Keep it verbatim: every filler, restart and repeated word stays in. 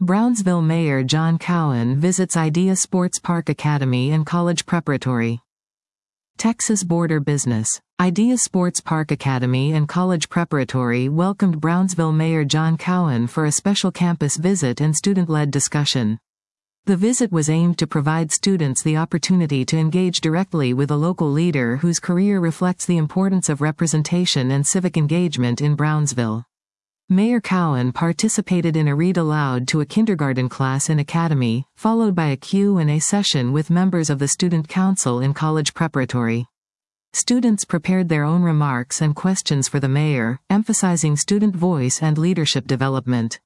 Brownsville Mayor John Cowan visits Idea Sports Park Academy and College Preparatory. Texas Border Business. Idea Sports Park Academy and College Preparatory welcomed Brownsville Mayor John Cowan for a special campus visit and student-led discussion. The visit was aimed to provide students the opportunity to engage directly with a local leader whose career reflects the importance of representation and civic engagement in Brownsville. Mayor Cowan participated in a read aloud to a kindergarten class in Academy, followed by a Q and A session with members of the Student Council in College Preparatory. Students prepared their own remarks and questions for the mayor, emphasizing student voice and leadership development.